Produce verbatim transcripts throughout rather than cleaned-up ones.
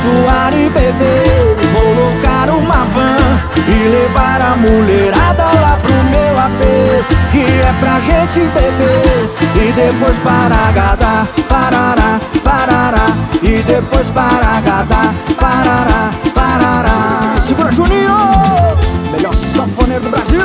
zoar e beber. Vou locar uma van e levar a mulherada lá pro meu A P, que é pra gente beber e depois para gadar, parará, parará, e depois para gadar, parará, parará. Segura, Juninho, melhor sanfoneiro do Brasil.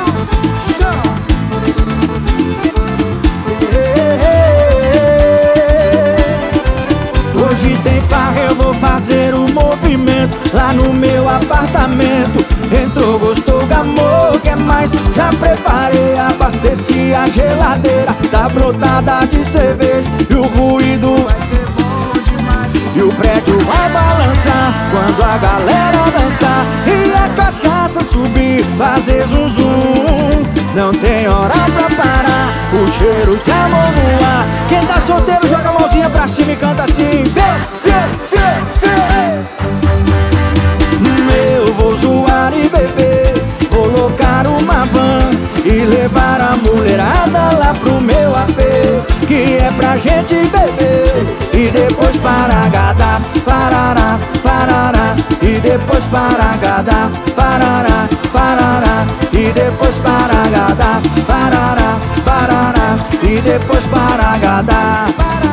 Hoje tem farra, eu vou fazer um movimento lá no meu apartamento. Entrou, gostou, gamou, quer mais? Já preparei, abasteci a geladeira. Tá brotada de cerveja e o ruído vai ser bom demais. E o prédio vai balançar quando a galera dançar e a cachaça subir, fazer zum zum. Não tem hora pra parar, o cheiro de amor no ar. Quem tá solteiro joga a mãozinha pra cima e canta assim: vê, vê, vê, vê. Eu vou zoar e beber, vou locar uma van e levar a mulherada lá pro meu A P, que é pra gente beber e depois para gadar, parará, parará, e depois para gadar, parará, parará, e depois para gadar, parará, parará, e depois para gadar.